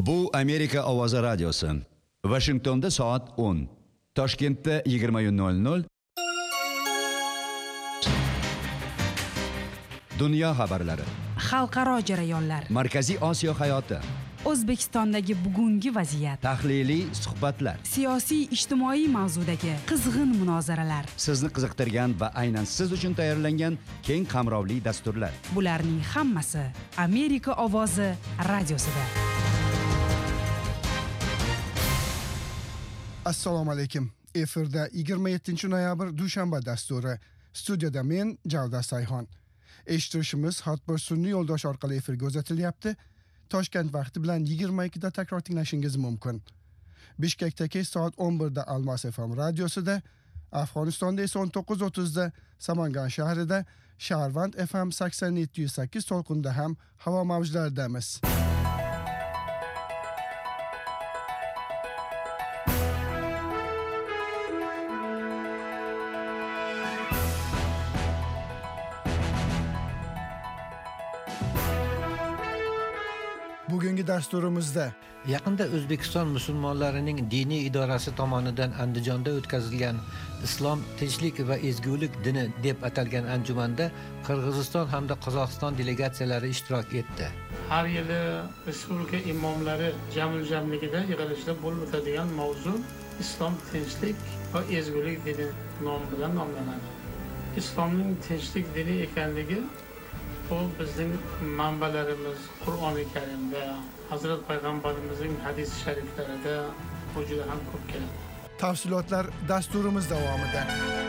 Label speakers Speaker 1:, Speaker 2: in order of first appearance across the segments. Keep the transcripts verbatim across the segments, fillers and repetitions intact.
Speaker 1: Bu Amerika Ovozi radiosi. Washingtonda soat o'n. Toshkentda yigirma nol nol. Dunyo xabarlari.
Speaker 2: Xalqaro jarayonlar.
Speaker 1: Markaziy Osiyo hayoti.
Speaker 2: O'zbekistondagi bugungi vaziyat.
Speaker 1: Tahliliy suhbatlar.
Speaker 2: Siyosiy ijtimoiy mavzudagi qizg'in munozaralar.
Speaker 1: Sizni qiziqtirgan va aynan siz uchun tayyorlangan keng qamrovli dasturlar.
Speaker 2: Bularning hammasi Amerika Ovozi radiosida.
Speaker 3: Assalomu alaykum. Efirda yigirma yettinchi noyabr dushanba dasturi. Studiyada men Javda Sayxon. Eshittirishimiz Hotbir sun'iy yo'ldosh orqali efirga uzatilyapti. Toshkent vaqti bilan yigirma ikkida takror tinglashingiz mumkin. Bishkekda kech soat o'n birda Almas F M radiosida, Afg'onistonda esa o'n to'qqiz o'ttizda Samangan shahrida, Sharvand F M sakson yetti nuqta sakkiz to'lqinda ham havo mavjlaridamiz. Bugungi dasturimizda
Speaker 4: yaqinda O'zbekiston musulmonlarining diniy idorasi tomonidan Andijonda o'tkazilgan Islom tinchlik va ezgulik dini deb atalgan anjumanda Qirg'iziston hamda Qozog'iston delegatsiyalari ishtirok etdi.
Speaker 5: Har yili respublika imomlari jaml-jamligida yig'ilishda bo'lib o'tadigan mavzu Islom tinchlik va ezgulik dini nomi bilan nomlanadi. Islomning tinchlik dini ekanligi bu bizning manbalarimiz Qur'oni Karimda, Hazrat Payg'ambarimizning hadis shariflarida bu juda ham ko'p keladi.
Speaker 3: Tafsilotlar dasturimiz davomida.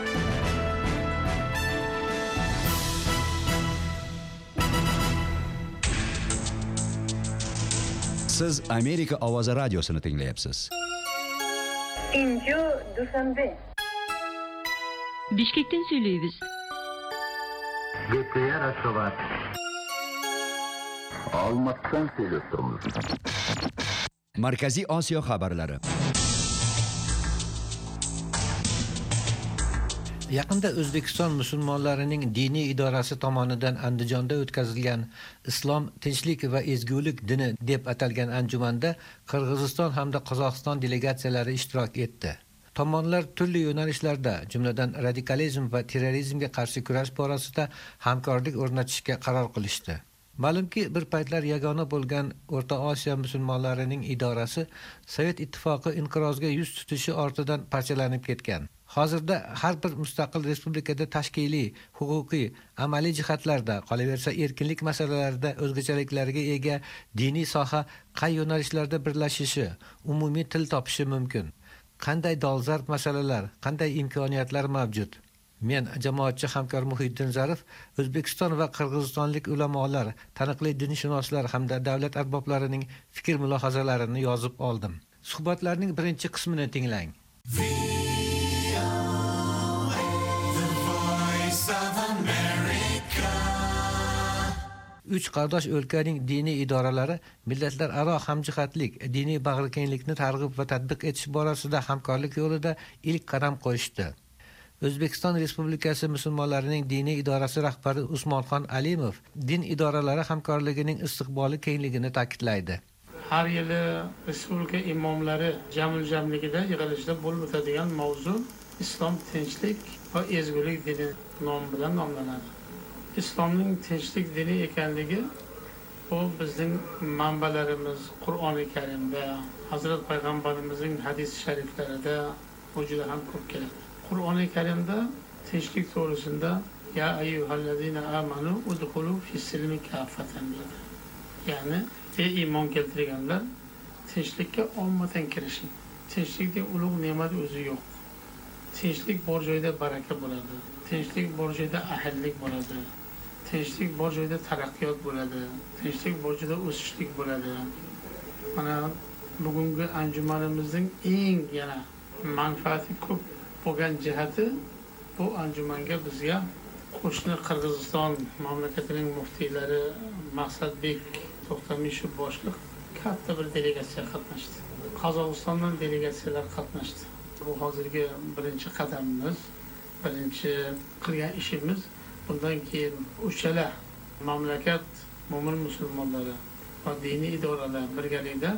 Speaker 1: Siz Amerika Ovozi radiosini tinglayapsiz.
Speaker 6: Inju Dushanbe.
Speaker 7: Bishkekdan söyleyimiz.
Speaker 8: Gepeye Raşovat. Almatdan söylüyoruz.
Speaker 1: Markaziy Osiyo xabarlari.
Speaker 4: Yaqinda O'zbekiston musulmonlarining diniy idorasi tomonidan Andijonda o'tkazilgan Islom tinchlik va ezgulik dini deb atalgan anjumanda Qirg'iziston hamda Qozog'iston delegatsiyalari ishtirok etdi. Tomonlar turli yo'nalishlarda, jumladan radikalizm va terrorizmga qarshi kurash borasida hamkorlik o'rnatishga qaror qilishdi. Ma'lumki, bir paytlar yagona bo'lgan O'rta Osiyo musulmonlarining idorasi Sovet ittifoqi inqirozga yuz tutishi ortidan parchalanib ketgan. Hozirda har bir mustaqil respublikada tashkiliy, huquqiy, amaliy jihatlarda, qolaversa erkinlik masalalarida o'zgachaliklarga ega diniy soha qay yo'nalishlarda birlashishi, umumiy til topishi mumkin. Qanday dolzarb masalalar, qanday imkoniyatlar mavjud? Men jamoatchi hamkor Muhiddin Zarif, O'zbekiston va Qirg'izistonlik ulamolar, taniqli dinshunoslar hamda davlat arboblarining fikr mulohazalarini yozib oldim. Suhbatlarning birinchi qismini tinglang. Uch qardosh o'lkaning diniy idoralari millatlararo hamjihatlik, diniy bag'rikenglikni targ'ib va tatbiq etish borasida hamkorlik yo'lida ilk qadam qo'yishdi. O'zbekiston Respublikasi musulmonlarining diniy idorasi rahbari Usmonxon Alimov din idoralari hamkorligining istiqboli kengligini ta'kidlaydi.
Speaker 5: Har yili respublika imomlari jaml-jamligida yig'ilishda bo'lib o'tadigan mavzu Islom tinchlik va ezgulik dini nomi bilan nomlanadi. Islomning tinchlik dini ekanligi bu bizning manbalarimiz Qur'oni Karimda, Hazrat Payg'ambarimizning hadis shariflarida bu juda ham ko'p keladi. Qur'oni Karimda tinchlik to'g'risida ya ayyuhallazina amanu udkhulu fis-silmi kaffatan dedi. Ya'ni ey iymon keltirganlar, tinchlikka ommadan kirishing. Tinchlikning ulug' ne'mat o'zi yo'q. Tinchlik bor joyda baraka bo'ladi. Tinchlik bor joyda ahillik bo'ladi. Tinchlik bor joyda taraqqiyot bo'ladi. Tinchlik bor joyda o'sishlik bo'ladi. Mana bugungi anjumanimizning eng yana manfaati ko'p bo'lgan jihati bu anjumanga bizga qo'shni Qirg'iziston mamlakatining muftiylari Maqsadbek To'xtamishev boshliq katta bir delegatsiya qatnashdi. Qozog'istondan delegatsiyalar qatnashdi. Bu hozirgi birinchi qadamimiz, birinchi qilgan ishimiz. Bundan keyin uchala mamlakat mo'min musulmonlari va diniy idoralar birgalikda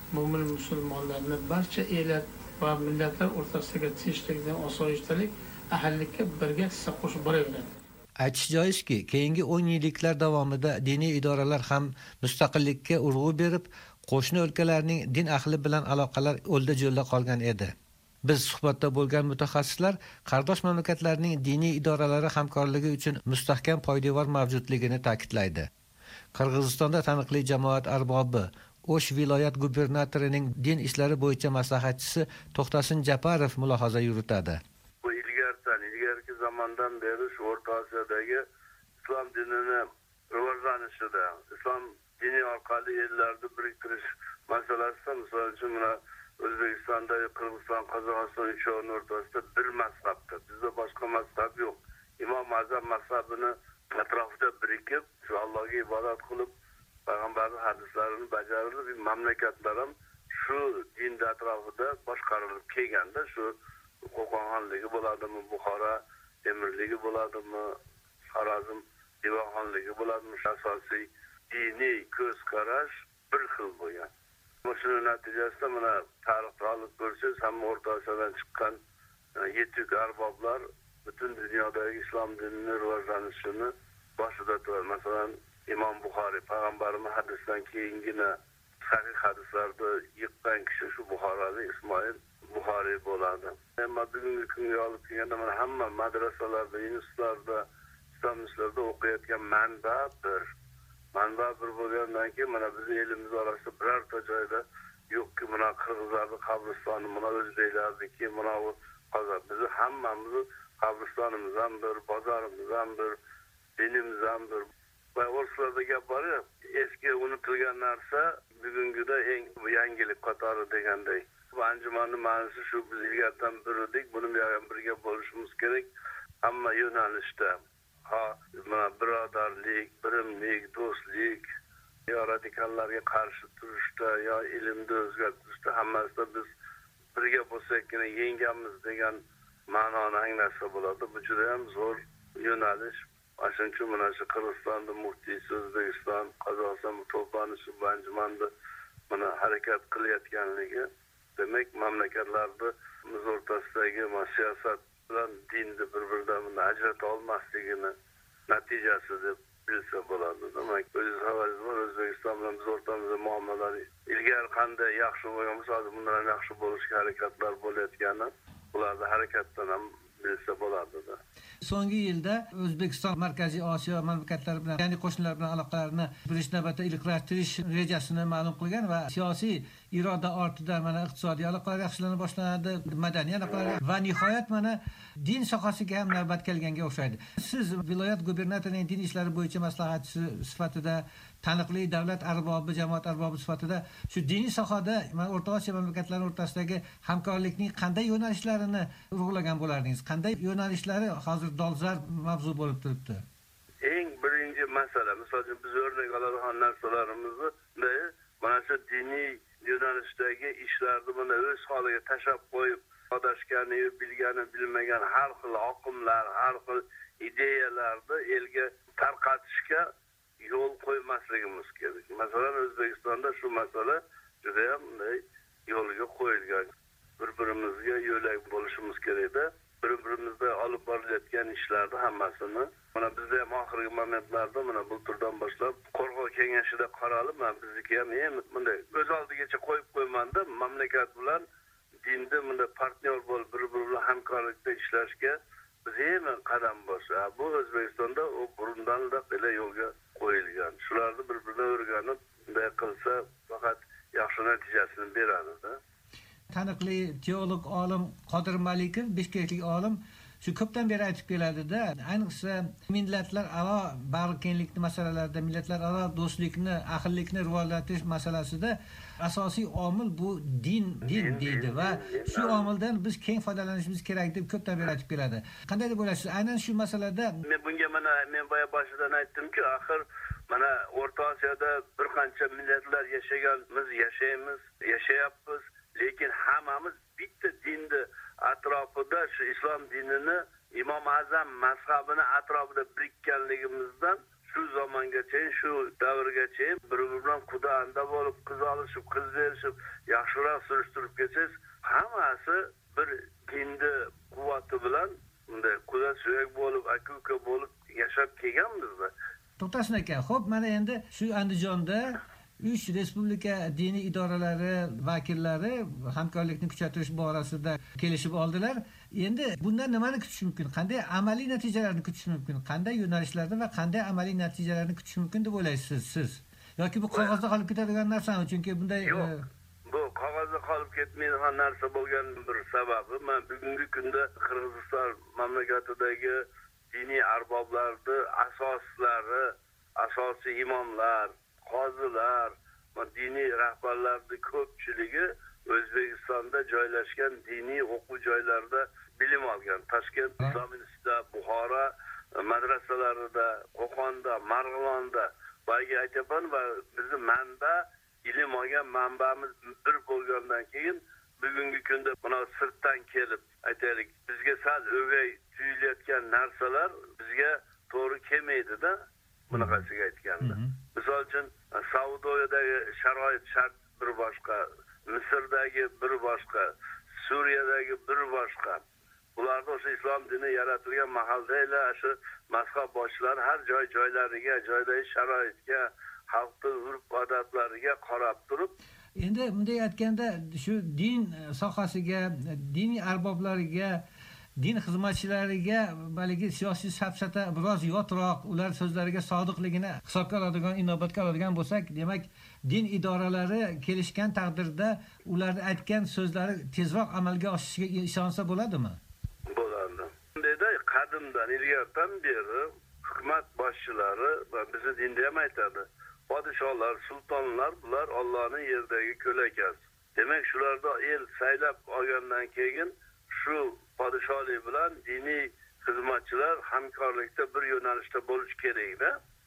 Speaker 5: mo'min musulmonlarni barcha ellar va millatlar o'rtasidagi tinchlik, osoyishtalik, ahillikka birga hissa qo'shib boraveradi.
Speaker 4: Aytish joizki, keyingi o'n yilliklar davomida diniy idoralar ham mustaqillikka urg'u berib, qo'shni o'lkalarning din ahli bilan aloqalar o'lda jo'lda qolgan edi. Biz suhbatda bo'lgan mutaxassislar qardosh mamlakatlarning diniy idoralari hamkorligi uchun mustahkam poydevor mavjudligini ta'kidlaydi. Qirg'izistonda taniqli jamoat arbobi, O'sh viloyat gubernatorining din ishlari bo'yicha maslahatchisi To'xtasin Japarov mulohaza yuritadi.
Speaker 7: Bu ilgardan, ilgarki zamondan beri shu O'rta Osiyodagi islom dinini rivojlanishida, islom dini orqali yerlarni biriktirish masalasida, misol uchun mana O'zbekistonda, Qirg'iziston, Qozog'iston uchovining o'rtasida bir mazhabda, bizda boshqa mazhab yo'q. Imom Azam mazhabini atrofida birikib, shu Allohga ibodat qilib, payg'ambarning hadislarini bajarilib, mamlakatlar ham shu din atrofida boshqarilib kelganda, shu Qo'qon xonligi bo'ladimi, Buxoro emirligi bo'ladimi, Xorazm divan xonligi bo'ladimi, asosiy diniy ko'z qarash bir xil bo'lgan. Shuni natijasida mana tarixda olib ko'rsangiz, hamma O'rta Osiyodan chiqqan yetuk arboblar butun dunyodagi islom dinining rivojlanishini boshida turadi. Masalan, Imom Buxoriy payg'ambarimiz hadisdan keyingina sahih hadislarda yiqqan kishi shu Buxorolik Ismoil Buxoriy bo'ladi. Ammo bugungi kunga olib kelganda mana hamma madrasalarda, institutlarda, islom ishlarida o'qiyotgan manba bir. Manba bir bo'lgandan keyin mana bizning elimiz orasida birorta joyda yo'qki, mana Qirg'izlarning qabristoni, mana O'zbeklarniki, mana hozir bizni hammamiz qabristonimiz ham bir, bozorimiz ham bir, dinimiz ham bir. Va o'rslarda gap bor, eski unutilgan narsa bugungida eng yangilik qatori deganday. Bu anjumanning ma'nosi shu, biz ilgaridan bir edik, buni ham birga bo'lishimiz kerak. Hamma yo'nalishda ha, mana birodarlik, birimlik, do'stlik, yo radikallarga qarshi turishda, yo ilmni o'zgartirishda hammasida biz birga bo'lsakgina yengamiz degan ma'noni anglasa bo'ladi. Bu juda ham zo'r yo'nalish. Shuning uchun mana shu Qirg'izistonda muftiysi, O'zbekiston, Qozog'iston to'planishi bu anjumanda mana harakat qilayotganligi, demak mamlakatlarda biz o'rtasidagi siyosat bilan dinni bir-biridan ajrata olmasligini natijasi deb bilsa bo'ladi. Demak, o'z havolingiz bor, O'zbekiston bilan biz o'rtamizda muomalalar ilgari qanday yaxshi bo'lgan bo'lsa, hozir bundan ham yaxshi bo'lishga harakatlar bo'layotgani, ularni harakatdan ham bilsa bo'ladi-da.
Speaker 4: So'nggi yilda O'zbekiston Markaziy Osiyo mamlakatlari bilan, ya'ni qo'shnilar bilan aloqalarni birinchi navbatda iliqlashtirish rejasini ma'lum qilgan va siyosiy iroda ortida mana iqtisodiy aloqalar yaxshilana boshlanadi, madaniy aloqalar va nihoyat mana din sohasiga ham navbat kelganga o'xshaydi. Siz viloyat gubernatorining din ishlari bo'yicha maslahatchisi sifatida, taniqli davlat arbobi, jamoat arbobi sifatida shu diniy sohada mana O'rta Osiyo mamlakatlari o'rtasidagi hamkorlikning qanday yo'nalishlarini urg'ulagan bo'lardingiz? Qanday yo'nalishlari hozir dolzarb mavzu bo'lib turibdi?
Speaker 7: Eng birinchi masala, masalan, biz o'rnak oladigan narsalarimizni mana shu diniy yo'nalishdagi ishlarni mana o'z holiga tashlab qo'yib, adashgani, bilgani, bilmagan har xil oqimlar, har xil ideyalarni elga tarqatishga yo'l qo'ymasligimiz kerak. Masalan, O'zbekistonda shu masala juda ham yo'lga qo'yilgan. Bir-birimizga yo'lak bo'lishimiz kerak-da. Bir-birimizda olib borilayotgan ishlarni hammasini mana bizda ham oxirgi momentlarda mana bu turdan boshlab Qo'rg'on kengashida qaralib, mana bizniki ham endi bunday o'z oldigacha qo'yib qo'ymanda mamlakat bilan dinda bunday partnyor bo'lib bir-biri bilan hamkorlikda ishlashga biz ham qadam boshlab, bu O'zbekistonda u burundan da belə yo'lga qo'yilgan. Shularni bir-biridan o'rganib, bunday qilsa faqat yaxshi natijasini beradi-da.
Speaker 4: Taniqli teolog olim Qodir Malikov, bishkeklik olim, shu ko'pdan beri aytib keladi-da, ayniqsa millatlar aro bag'rikenglik masalalarida, millatlar aro do'stlikni, ahillikni rivojlantirish masalasida asosiy omil bu din, din deydi va shu omildan biz keng foydalanishimiz kerak deb ko'pdan beri aytib keladi. Qanday deb o'ylaysiz? Aynan shu masalada
Speaker 7: men bunga mana men boya boshidan aytdimki, axir mana O'rta Osiyoda bir qancha millatlar yashaganmiz, yashaymiz, yashayapmiz. Lekin hammamiz bitta dinni atrofida shu islom dinini, Imom Azam mazhabini atrofida birikkanligimizdan shu zamongacha chayin shu davrgacha bir-biri bilan quda-anda bo'lib, qiz olishib, qiz berishib, yaxshiroq surishtirib ketsangiz, hammasi bir dinni quvvati bilan bunday quda suyak bo'lib, aka-uka bo'lib yashab kelganmiz-da.
Speaker 4: To'xtasin aka, xo'p, mana endi shu Andijonda uch respublika diniy idoralari vakillari hamkorlikni kuchaytirish borasida kelishib oldilar. Endi bundan nimani kutish mumkin? Qanday amaliy natijalarni kutish mumkin? Qanday yo'nalishlarda va qanday amaliy natijalarni kutish mumkin deb o'ylaysiz siz? Yoki bu qog'ozda qolib ketadigan narsami? Chunki bunday
Speaker 7: yo'q. Bu qog'ozda qolib ketmaydigan narsa bo'lgan bir sababi, men bugungi kunda Qirg'iziston mamlakatidagi diniy arboblarni asoslari, asosiy imomlar, qozilar, diniy rahbarlarning ko'pchiligi O'zbekistonda joylashgan diniy o'quv joylarida bilim olgan. Toshkent Islom institutida, Buxoro madrasalarida, Qo'qonda, Marg'ilonda boyga aytaman va bizning manba, ilm olgan manbamiz bir bo'lgandan keyin bugungi kunda buni sirtdan kelib aytaylik, bizga sal o'gay tuyulayotgan narsalar bizga to'g'ri kelmaydi-da, bunaqasiga aytganda. Misol uchun Saudiyadagi sharoit shart bir boshqa, Misrdagi bir boshqa, Suriyadagi bir boshqa. Bularda o'sha islom dini yaratilgan mahaldalar, shu mazhab boshlar har joy joylariga, joydagi sharoitga, xalqning urf-odatlariga qarab turib,
Speaker 4: endi bunday aytganda shu din sohasiga, diniy arboblariga, din xizmatchilariga balki siyosiy safsata biroz yotroq, ular so'zlariga sodiqligini hisobga oladigan, inobatga oladigan bo'lsak, demak, din idoralari kelishgan taqdirda ularning aytgan so'zlari tezroq amalga oshishiga ishonsa bo'ladimi?
Speaker 7: Bo'ladi. Bunda qadimdan ilgaridan beri hukumat boshchilari va bizni dinda ham aytadi, podshohlar, sultonlar bular Allohning yerdagi ko'lakasi. Demak, shularda el saylab olgandan keyin shu podshohlik bilan diniy xizmatchilar hamkorlikda bir yo'nalishda bo'lish kerak-da.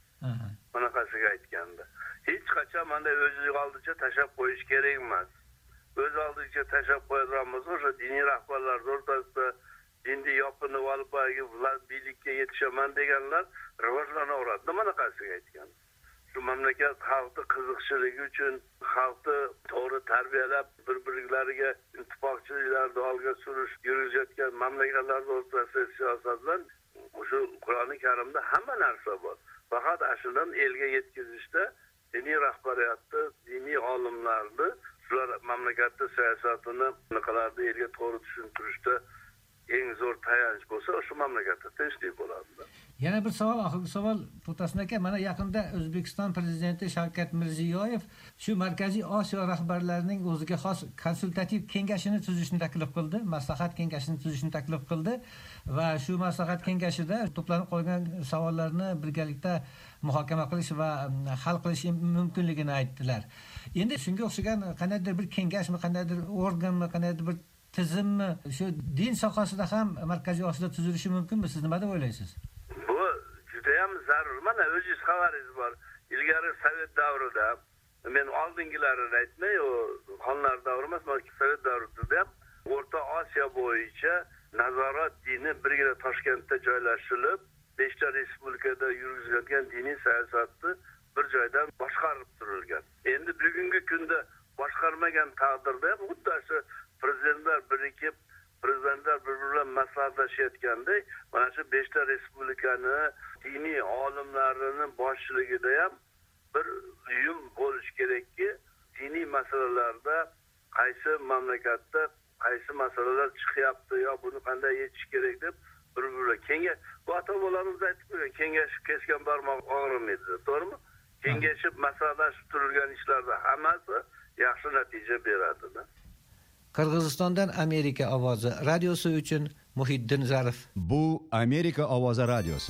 Speaker 7: Bunaqasiga aytganda. Hech qachon mana o'ziga oldicha tashab qo'yish kerak emas. O'z oldiga tashab qo'yadigan bo'lsa, o'sha diniy rahbarlar o'rtasida dinni yopinib olib bilikka yetishaman deganlar rivojlanaveradi. Bunaqasiga aytgan. Shu mamlakat xalqi qiziqchiligi uchun xalqni to'g'ri tarbiyalab, bir-birlariga ittifoqchiliklarni olga surish yurgizayotgan mamlakatlar o'rtasidagi siyosat bilan shu Qur'oni Karimda hamma narsa bor. Faqat ashundan elga yetkazishda diniy rahbariyatni, diniy olimlarni shular mamlakatning siyosatini qanaqa elga to'g'ri tushuntirishda eng zo'r tayanch bo'lsa, o'sha mamlakatda tinchlik bo'ladi.
Speaker 4: Yana bir savol, oxirgi savol To'xtasin aka, mana yaqinda O'zbekiston prezidenti Shavkat Mirziyoyev shu Markaziy Osiyo rahbarlarining o'ziga xos konsultativ kengashini tuzishni taklif qildi, maslahat kengashini tuzishni taklif qildi va shu maslahat kengashida to'planib qolgan savollarni birgalikda muhokama qilish va hal qilish mumkinligini aytdilar. Endi shunga o'xshagan qandaydir bir kengashmi, qandaydir organmi, qandaydir bir tizimmi shu din sohasida ham Markaziy Osiyoda tuzilishi mumkinmi? Siz nima deb o'ylaysiz?
Speaker 7: Bu juda ham zarur. Mana o'zingiz xabaringiz bor. Ilgari Sovet davrida, men oldingilarini aytmay, o xonlar davri emas, balki Sovet davrida ham O'rta Osiyo bo'yicha nazorat dini birgina Toshkentda joylashtirilib, beshta respublikada yuritilgan diniy siyosatni bir joydan boshqarib turilgan. Endi bugungi kunda boshqarmagan taqdirda xuddi shu prezidentlar birikib, prezidentlar bir-biri bilan maslahatlashayotganda, mana shu beshta respublikani diniy olimlarining boshchiligida ham bir uyum bo'lish kerakki, diniy masalalarda qaysi mamlakatda qaysi masalalar chiqyapti yo buni qanday yechish kerak deb bir-biriga kengash, bu ota-bobolarimiz aytib qo'ygan, kengashib kesgan barmoq og'rimaydi, to'g'rimi? Kengashib maslahatlashib turilgan ishlarda hammasi yaxshi natija beradi-da.
Speaker 4: Qirg'izistondan Amerika ovozi radiosi uchun Muhiddin Zarif.
Speaker 1: Bu Amerika ovozi radiosi.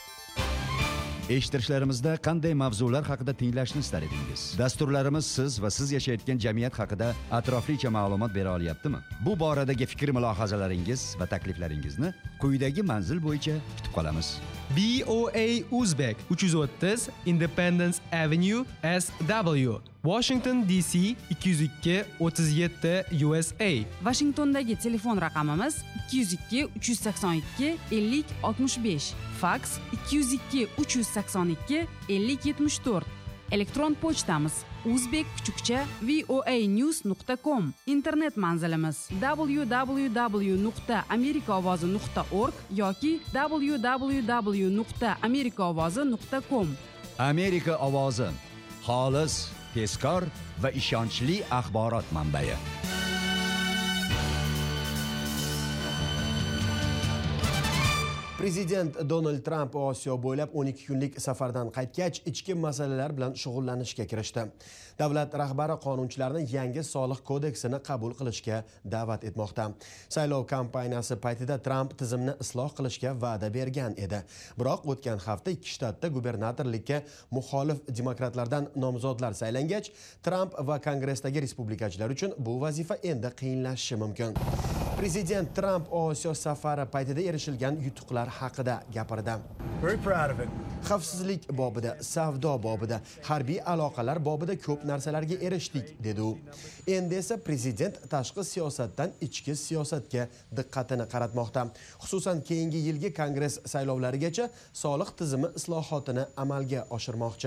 Speaker 1: Eshittirishlarimizda qanday mavzular haqida tinglashni istar edingiz? Dasturlarimiz siz va siz yashayotgan jamiyat haqida atroflicha ma'lumot bera olyaptimi? Bu boradagi fikr mulohazalaringiz va takliflaringizni quyidagi manzil bo'yicha kutib qolamiz.
Speaker 9: B O A Uzbek uch yuz o'ttiz Independence Avenue S W Washington D C ikki yuz ikki o'ttiz yetti U S A.
Speaker 2: Washingtondagi telefon raqamimiz ikki yuz ikki uch yuz sakson ikki ellik oltmish besh. Fax ikki yuz ikki uch yuz sakson ikki ellik yetmish to'rt. Elektron pochtamiz uzbek kuchukcha voanews nuqta com. Internet manzilimiz w w w nuqta amerikaovozi nuqta org yoki w w w nuqta amerikaovozi nuqta com.
Speaker 1: Amerika ovozi, xolis, tezkor va ishonchli axborot manbai.
Speaker 10: Prezident Donald Trump Osiyo bo'ylab o'n ikki kunlik safardan qaytgach, ichki masalalar bilan shug'ullanishga kirishdi. Davlat rahbari qonunchilarni yangi soliq kodeksini qabul qilishga da'vat etmoqda. Saylov kampaniyasi paytida Trump tizimni isloh qilishga va'da bergan edi. Biroq o'tgan hafta ikki shtatda gubernatorlikka muxolif demokratlardan nomzodlar saylangach, Trump va Kongressdagi respublikachilar uchun bu vazifa endi qiyinlashishi mumkin. Prezident Trump Osiyo safari paytida erishilgan yutuqlar haqida gapirdi. Xavfsizlik bobida, savdo bobida, harbiy aloqalar bobida ko'p narsalarga erishdik, dedi u. Endi esa prezident tashqi siyosatdan ichki siyosatga diqqatini qaratmoqda. Xususan, keyingi yilgi Kongress saylovlarigacha soliq tizimi islohotini amalga oshirmoqchi.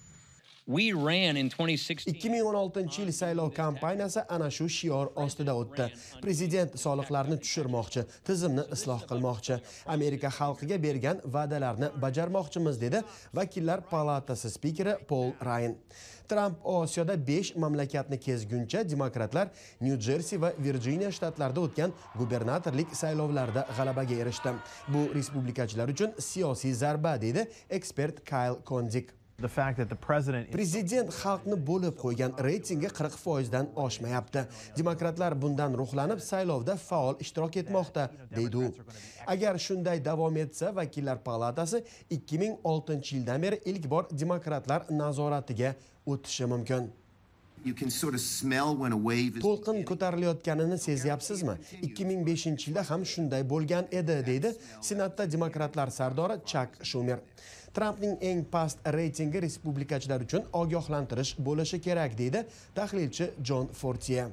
Speaker 10: ikki ming o'n oltinchi yil saylov kampaniyasi ana shu shior ostida o'tdi. Prezident soliqlarni tushirmoqchi, tizimni isloh qilmoqchi, Amerika xalqiga bergan va'dalarni bajarmoqchimiz, dedi Vakillar palatasi spikeri Paul Ryan. Trump Osiyoda besh mamlakatni kezguncha demokratlar New Jersey va Virginia shtatlarida o'tgan gubernatorlik saylovlarida g'alabaga erishdi. Bu respublikachilar uchun siyosiy zarba, dedi ekspert Kyle Kondik. Prezident xalqni bo'lib qo'ygan reytingi qirq foizdan oshmayapti. Demokratlar bundan ruhlanib saylovda faol ishtirok etmoqda, deydi u. Agar shunday davom etsa, Vakillar palatasi ikki ming oltinchi yildan beri ilk bor demokratlar nazoratiga o'tishi mumkin. To'lqin ko'tarilayotganini sezyapsizmi? ikki ming beshinchi yilda ham shunday bo'lgan edi, deydi Senatda demokratlar sardori Chuck Schumer. Trumpning eng past reytingi respublikachilar uchun ogohlantirish bo'lishi kerak, deydi tahlilchi John Fortier.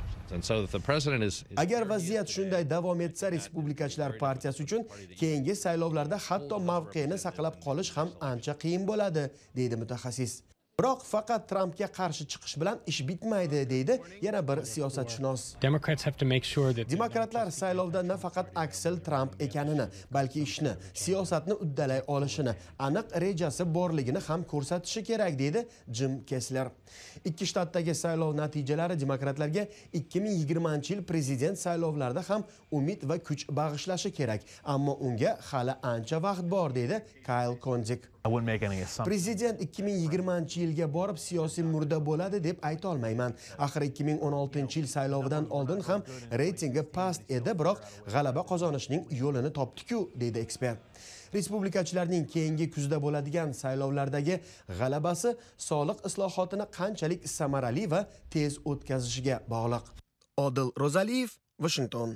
Speaker 10: Agar vaziyat shunday davom etsa, respublikachilar partiyasi uchun keyingi saylovlarda hatto mavqeini saqlab qolish ham ancha qiyin bo'ladi, deydi mutaxassis. Biroq faqat Trumpga qarshi chiqish bilan ish bitmaydi, deydi yana bir siyosatshunos. Demokratlar saylovda nafaqat aksel Trump ekanini, balki ishni, siyosatni uddalay olishini, aniq rejasi borligini ham ko'rsatishi kerak, deydi Jim Kessler. Ikki shtatdagi saylov natijalari demokratlarga ikki ming yigirmanchi yil prezident saylovlarida ham umid va kuch bag'ishlashi kerak, ammo unga hali ancha vaqt bor, deydi Kyle Kondik. Prezident ikki ming yigirmanchi yilga borib siyosiy murda bo'ladi deb ayta olmayman. Axir ikki ming o'n oltinchi yil saylovidan oldin ham reytingi past edi, biroq g'alaba qozonishning yo'lini topdi-ku, deydi ekspert. Respublikachilarning keyingi kuzda bo'ladigan saylovlardagi g'alabasi soliq islohotini qanchalik samarali va tez o'tkazishiga bog'liq. Odil Rozaliyev, Washington.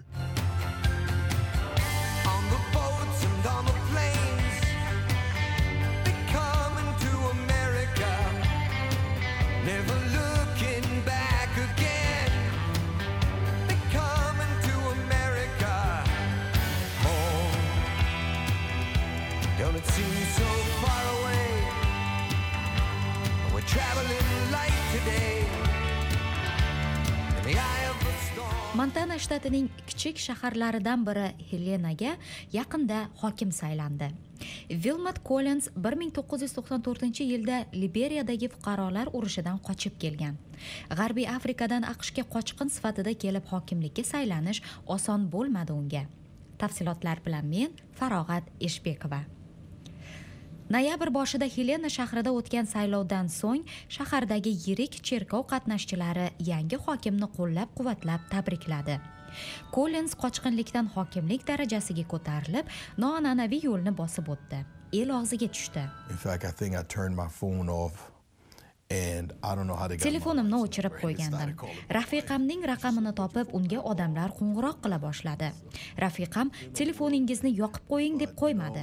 Speaker 11: Montana shtatining kichik shaharlaridan biri Helenaga yaqinda hokim saylandi. Wilmot Collins bir ming to'qqiz yuz to'qson to'rtinchi yilda Liberiyadagi fuqarolar urushidan qochib kelgan. G'arbiy Afrikadan AQShga qochqin sifatida kelib hokimlikka saylanish oson bo'lmadi unga. Tafsilotlar bilan men Farog'at Eshbekova. Noyabr boshida Helena shahrida o'tgan saylovdan so'ng shahardagi yirik cherkov qatnashchilari yangi hokimni qo'llab-quvvatlab tabrikladi. Collins qochqinlikdan hokimlik darajasiga ko'tarilib, noan'anaviy yo'lni bosib o'tdi. El og'ziga tushdi.
Speaker 12: In fact, I think I turned my phone off
Speaker 11: Telefonimni o'chirib qo'ygandim. Rafiqamning raqamini topib, unga odamlar qo'ng'iroq qila boshladi. Rafiqam telefoningizni yoqib qo'ying deb qo'ymadi.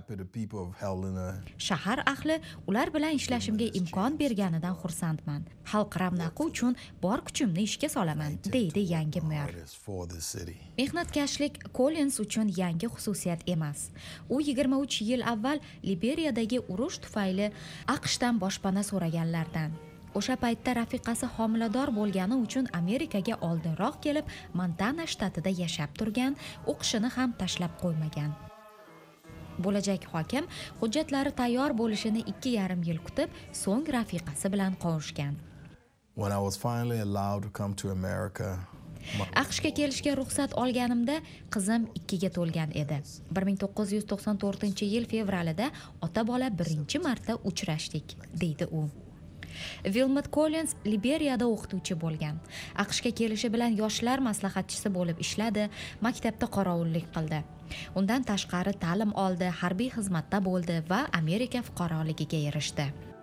Speaker 11: Shahar ahli ular bilan ishlashimga imkon berganidan xursandman. Xalq ravnaqi uchun bor kuchimni ishga solaman, deydi yangi mer. Mehnatkashlik Collins uchun yangi xususiyat emas. U yigirma uch yil avval Liberiyadagi urush tufayli AQShdan boshpana so'raganlardan. O'sha paytda rafiqasi homilador bo'lgani uchun Amerikaga oldinroq kelib, Montana shtatida yashab turgan, o'qishini ham tashlab qo'ymagan. Bo'lajak hokim hujjatlari tayyor bo'lishini ikki yarim yil kutib, so'ng rafiqasi bilan qovushgan.
Speaker 12: When I was finally allowed to come to America,
Speaker 11: AQShga kelishga ruxsat olganimda qizim ikkiga to'lgan edi. bir ming to'qqiz yuz to'qson to'rtinchi yil fevralida ota-bola birinchi marta uchrashdik, deydi u. Wilmot Collins Liberiyada o'qituvchi bo'lgan. AQShga kelishi bilan yoshlar maslahatchisi bo'lib ishladi, maktabda qorovullik qildi. Undan tashqari ta'lim oldi, harbiy xizmatda bo'ldi va Amerika fuqaroligiga erishdi.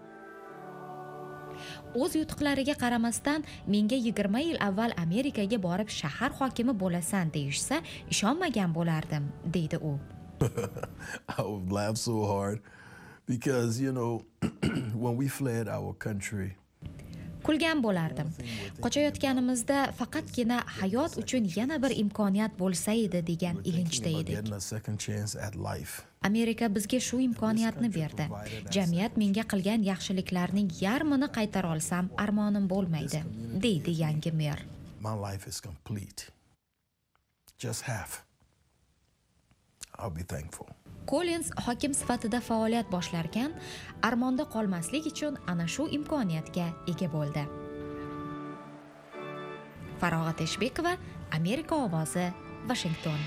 Speaker 11: O'z yutuqlariga qaramasdan, menga yigirma yil avval Amerikaga borib shahar hokimi bo'lasan deyishsa, ishonmagan bo'lardim, deydi u.
Speaker 12: I would laugh so hard because, you know, when we fled our country,
Speaker 11: kulgan bo'lardim. Qochayotganimizda faqatgina hayot uchun yana bir imkoniyat bo'lsa edi degan ilinjda edik. Amerika bizga shu imkoniyatni berdi. Jamiyat menga qilgan yaxshiliklarning yarmini qaytara olsam, armonim bo'lmaydi, deydi yangi mer.
Speaker 12: My life is complete. Just half. I'll be thankful.
Speaker 11: Collins hokim sifatida faoliyat boshlarkan, armonda qolmaslik uchun ana shu imkoniyatga ega bo'ldi. Farog'at Eshbekova, Amerika ovozi, Washington.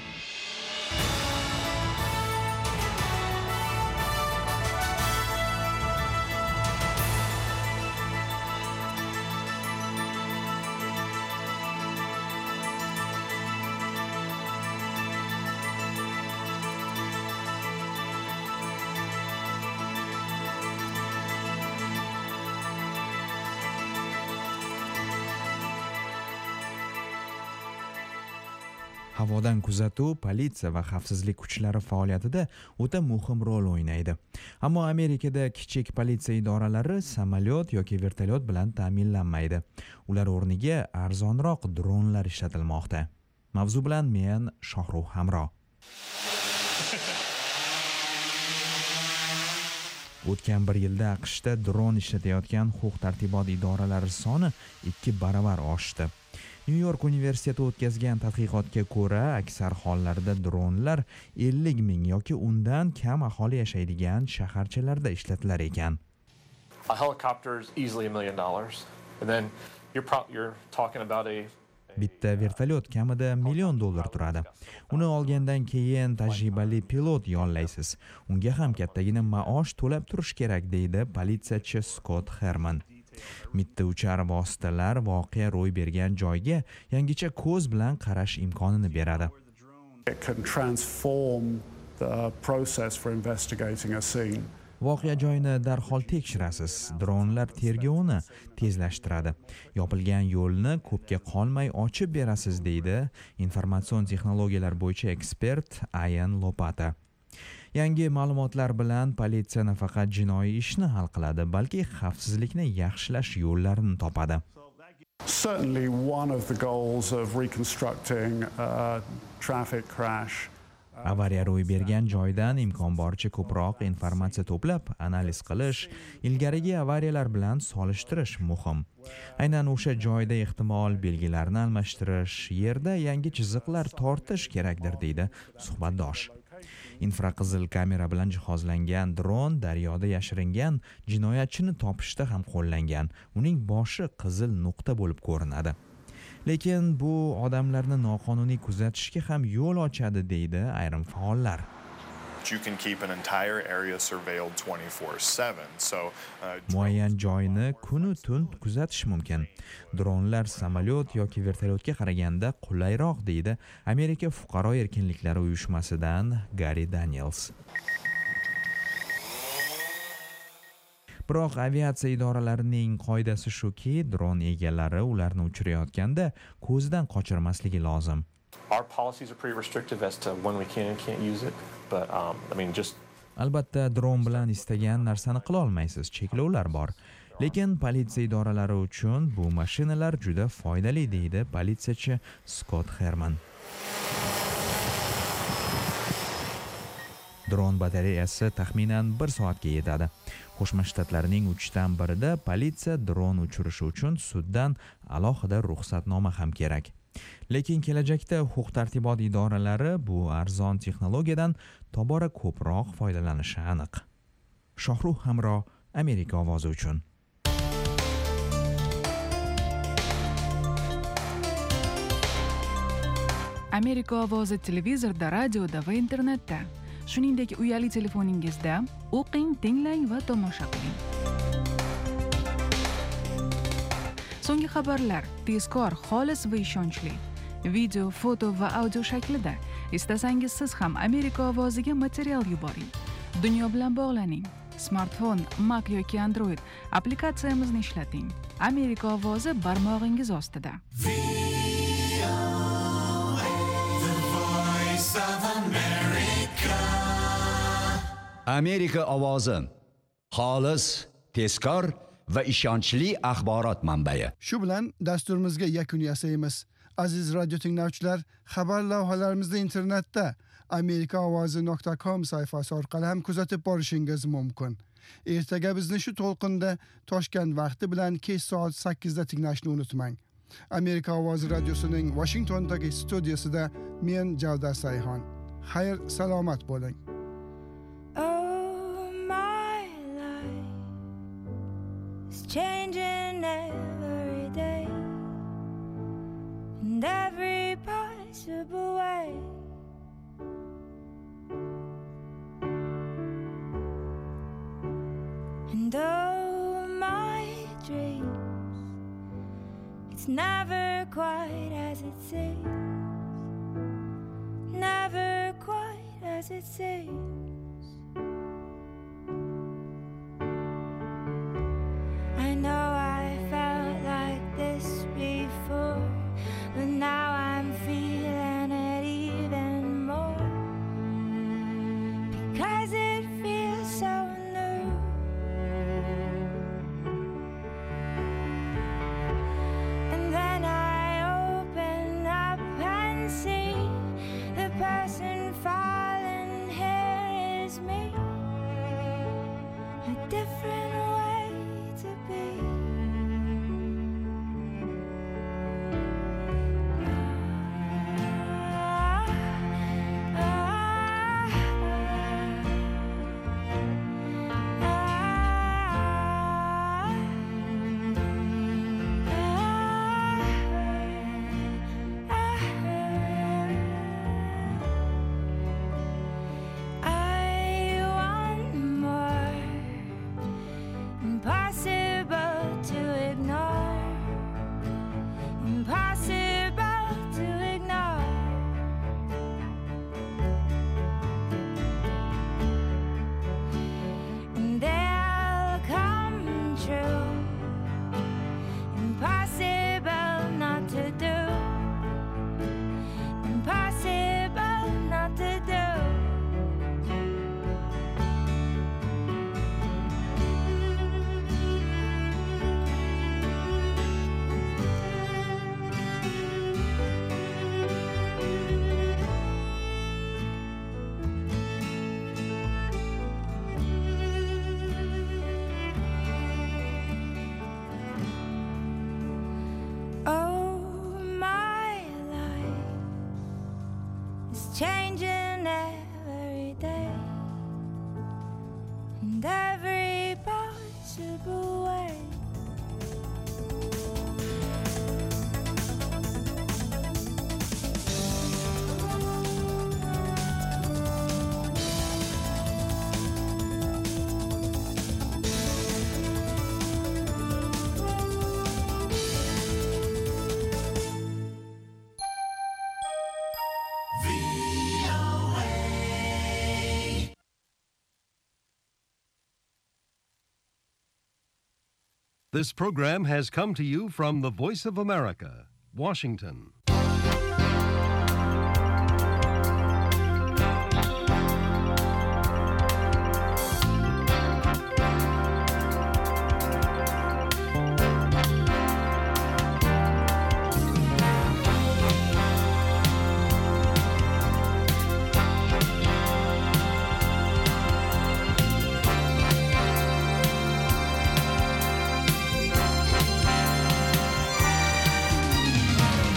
Speaker 13: Havodan kuzatuv, politsiya va xavfsizlik kuchlari faoliyatida o'ta muhim rol o'ynaydi. Ammo Amerikada kichik politsiya idoralari samolyot yoki vertolyot bilan ta'minlanmaydi. Ular o'rniga arzonroq dronlar ishlatilmoqda. Mavzu bilan men Shohruh Hamro. O'tgan bir yilda AQShda dron ishlatayotgan huquq-tartibot idoralari soni ikki baravar oshdi. New York universiteti o'tkazgan tadqiqotga ko'ra, aksar hollarda dronlar ellik ming yoki undan kam aholi yashaydigan shaharchalarda ishlatilar ekan.
Speaker 14: A helicopter is easily a million dollars. And then you're pro- you're talking about a
Speaker 13: Bitta vertolyot kamida million dollar turadi. Uni olgandan keyin tajribali pilot yollaysiz. Unga ham kattagina maosh to'lab turish kerak, deydi politsiyachi Scott Herman. Mitti uchar vositalar voqea ro'y bergan joyga yangicha ko'z bilan qarash imkonini beradi.
Speaker 15: It can transform the process for investigating a scene.
Speaker 13: Voqea joyini darhol tekshirasiz. Dronlar tergovini tezlashtiradi. Yopilgan yo'lni ko'pga qolmay ochib berasiz, deydi informatsion texnologiyalar bo'yicha ekspert Ian Lopata. Yangi ma'lumotlar bilan politsiya nafaqat jinoiy ishni hal qiladi, balki xavfsizlikni yaxshilash yo'llarini topadi.
Speaker 15: Certainly one of the goals of reconstructing a traffic crash.
Speaker 13: Avariya ro'y bergan joydan imkon boricha ko'proq informatsiya to'plab, analiz qilish, ilgarigi avariyalar bilan solishtirish muhim. Aynan o'sha joyda ehtimol belgilarni almashtirish, yerda yangi chiziqlar tortish kerakdir, deydi suhbatdosh. Infraqizil kamera bilan jihozlangan dron daryoda yashiringan jinoyatchini topishda ham qo'llangan. Uning boshi qizil nuqta bo'lib ko'rinadi. Lekin bu odamlarni noqonuniy kuzatishga ham yo'l ochadi, deydi ayrim faollar.
Speaker 16: You can keep an entire area surveilled twenty-four seven. So
Speaker 13: muayyan joyni kunu tun kuzatish mumkin. Dronlar samolyot yoki vertolyotga qaraganda qulayroq, deydi Amerika fuqaro erkinliklari uyushmasidan Gary Daniels. Biroq aviatsiya idoralarining qoidasi shuki, dron egalari ularni uchirayotganda ko'zdan qochirmasligi lozim.
Speaker 14: Our policies are pretty restrictive as to when we can and can't use it, but um, I mean just
Speaker 13: Albatta, dron bilan istagan narsani qila olmaysiz, cheklovlar bor. Lekin politsiya idoralari uchun bu mashinalar juda foydali, deydi politsiyachi Scott Herman. Dron batareyasi taxminan bir soatga yetadi. Qo'shma Shtatlarning uchdan birida politsiya dron uchirishi uchun suddan alohida ruxsatnoma ham kerak. Lekin kelajakda huquq-tartibot idoralari bu arzon texnologiyadan tobora ko'proq foydalanishi aniq. Shohruh Hamro, Amerika ovozi uchun.
Speaker 17: Amerika ovozi televizorda, radioda va internetda, shuningdek uyali telefoningizda o'qing, tinglang va tomosha qiling. So'nggi xabarlar tezkor, xolis va ishonchli. Video, foto va audio shaklida. Istasangiz siz ham Amerika ovoziga material yuboring. Dunyo bilan bog'laning. Smartfon, Mac yoki Android applikatsiyamizni ishlating. Amerika ovozi barmog'ingiz ostida.
Speaker 1: Amerika ovozi. Xolis, tezkor va ishonchli axborot manbai.
Speaker 3: Shu bilan dasturimizga yakun yasaymiz. Aziz radio tinglovchilar, xabar lavhalarimizni internetda amerika ovozi nuqta com sayfasi orqali ham kuzatib borishingiz mumkin. Ertaga bizni shu to'lqinda Toshkent vaqti bilan kech soat sakkizda tinglashni unutmang. Amerika ovozi radiosining Washingtondagi studiyasida men Javdar Sayhon. Xayr, salomat bo'ling.
Speaker 18: Oh, my life is changing every day, in every possible way. And oh, my dreams, it's never quite as it seems, never quite as it seems. I know I felt like this before, but now I'm feeling it even more, because it feels so new. And then I open up and see the person falling here is me, a different way to be. I want more, impossible to ignore, impossible to ignore. And they'll come true, impossible not to do, impossible not to do. Oh, my life is changing every day, in every possible way.
Speaker 19: This program has come to you from the Voice of America, Washington.